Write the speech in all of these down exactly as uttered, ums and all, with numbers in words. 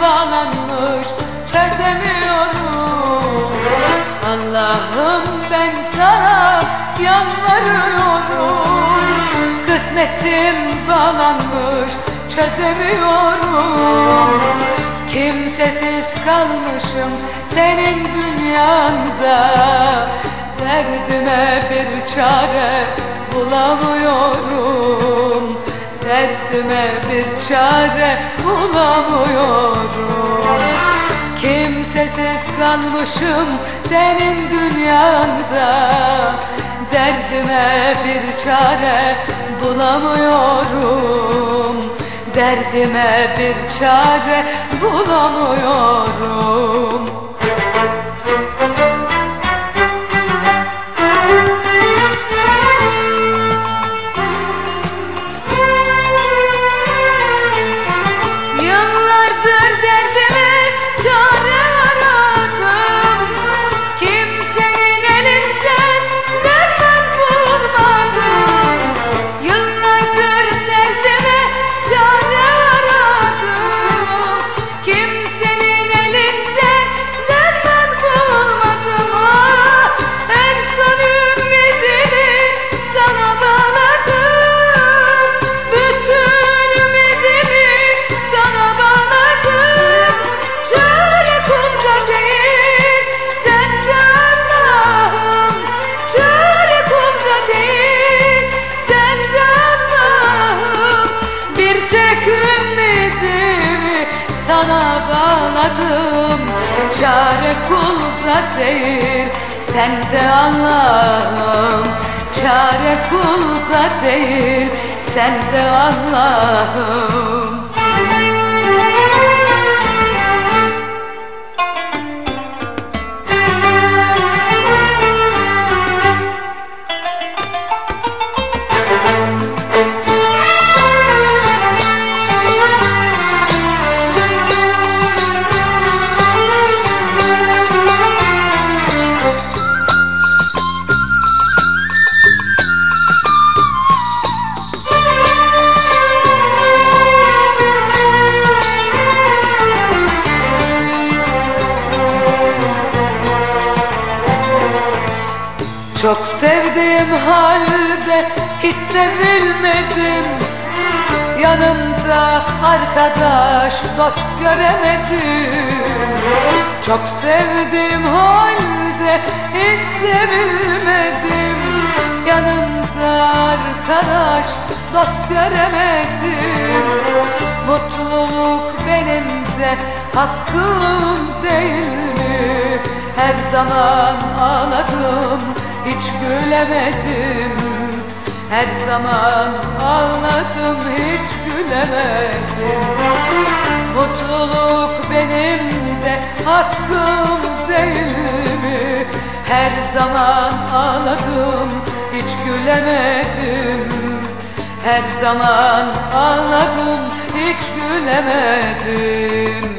bağlanmış, çözemiyorum. Allah'ım ben sana yalvarıyorum. Kısmetim bağlanmış, çözemiyorum. Kimsesiz kalmışım senin dünyanda. Derdime bir çare bulamıyorum. Derdime bir çare bulamıyorum. Kimsesiz kalmışım senin dünyanda. Derdime bir çare bulamıyorum. Derdime bir çare bulamıyorum. Yıllardır derdime çare aradım. Kimsenin elinden derman bulmadım. Yıllardır derdime çare aradım. Kimsenin elinden derman bulmadım. Ah, en son ümidimi sana bağladım. Bütün ümidimi sana bağladım. Çare kulda değil, sende Allah'ım. Çare kulda değil, sende Allah'ım. Bir tek ümidimi sana bağladım. Çare kulda değil, sende Allah'ım. Çare kulda değil, sende Allah'ım. Çok sevdiğim halde hiç sevilmedim. Yanımda arkadaş, dost göremedim. Çok sevdiğim halde hiç sevilmedim. Yanımda arkadaş, dost göremedim. Mutluluk benim de hakkım değil mi? Her zaman ağladım, hiç gülemedim. Her zaman ağladım, hiç gülemedim. Mutluluk benim de hakkım değil mi? Her zaman ağladım, hiç gülemedim. Her zaman ağladım, hiç gülemedim.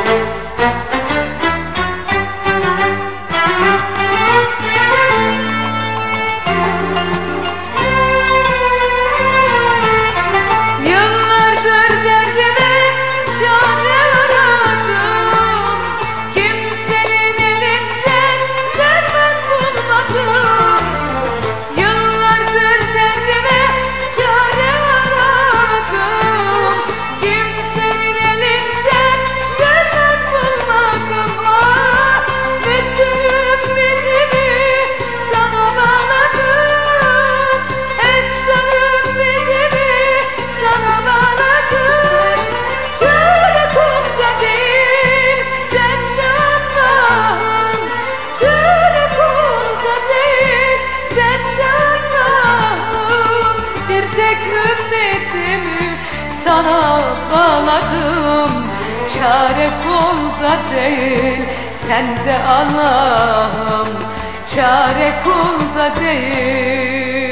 Sana bağladım, çare kulda değil, sende Allah'ım. Çare kulda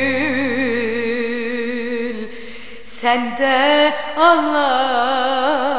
değil, sende Allah'ım.